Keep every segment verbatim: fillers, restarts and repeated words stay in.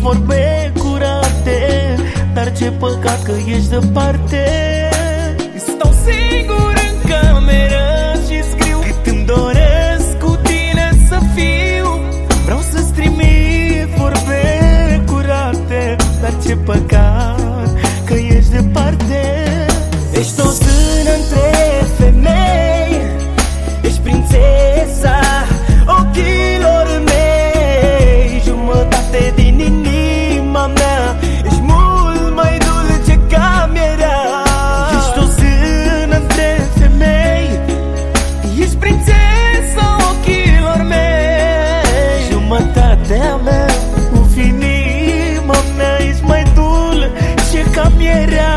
vorbe curate, dar ce păcat că ești departe. Stau singur în cameră și scriu cât îmi doresc cu tine să fiu. Vreau să-ți trimit vorbe curate, dar ce păcat că ești departe. Ești o zână între femei, ești prințesa ochilor mei, jumătate din inima mea, ești mult mai dulce ca mierea. Ești o zână între femei, ești prințesa ochilor mei, jumătatea mea, uf, inima mea, ești mai dulce ca mierea.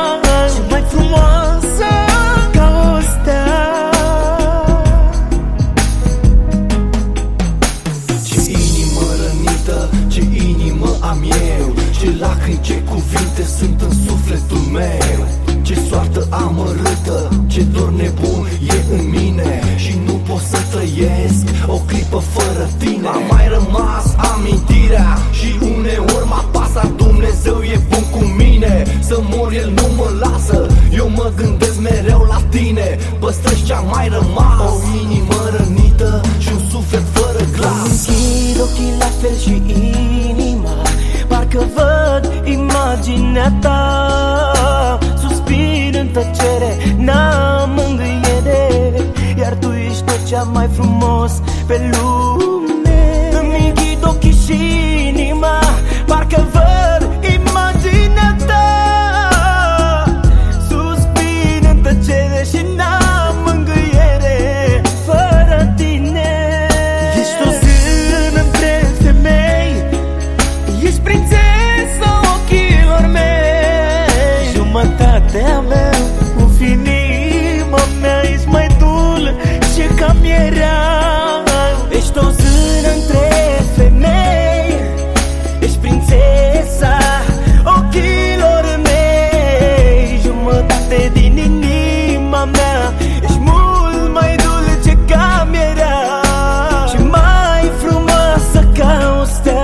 Ce cuvinte sunt în sufletul meu, ce soartă amărâtă, ce dor nebun e în mine și nu pot să trăiesc o clipă fără tine. Am mai rămas amintirea și uneori mă apasă, Dumnezeu e bun cu mine, să mor El nu mă lasă, eu mă gândesc mereu la tine, păstrăși ce-am mai rămas, o inimă rănită și un suflet fără glas. Închid ochii la fel și inima, parcă văd imaginea ta. Suspin în tăcere, n-am mângâiere, iar tu ești tot cea mai frumos pe lume. Îmi închid ochii și inima, parcă văd imaginea ta. Suspin în tăcere și n-am mângâiere fără tine. Ești o zână între femei, ești prințesa ochilor mei, jumătatea mea, uf, inima mea, ești mai dulce ca mierea. Ești o zână între femei, ești prințesa ochilor mei, jumătate din inima mea, ești mult mai dulce ca mierea și mai frumoasă ca o stea.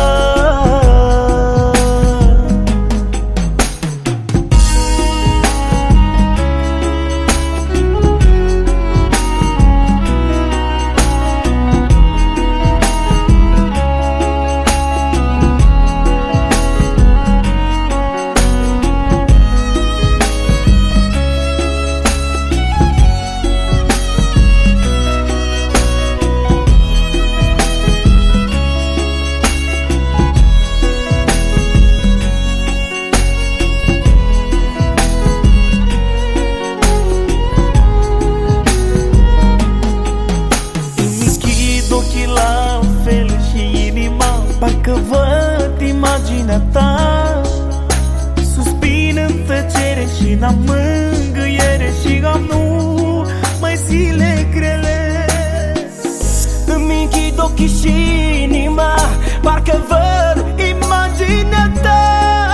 Parcă văd imaginea ta, suspin în tăcere și n-am mângâiere și am nu mai zile grele. Îmi închid ochii și inima, parcă văd imaginea ta.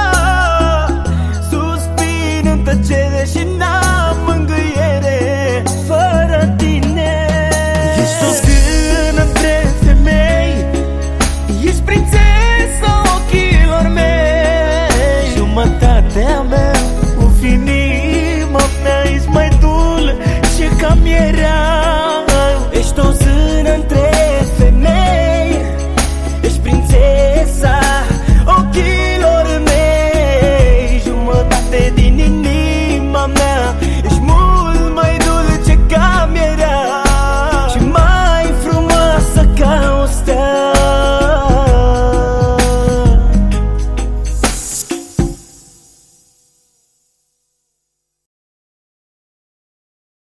Suspin în tăcere și n-am mângâiere fără tine. Ești o zână între femei, ești prințesa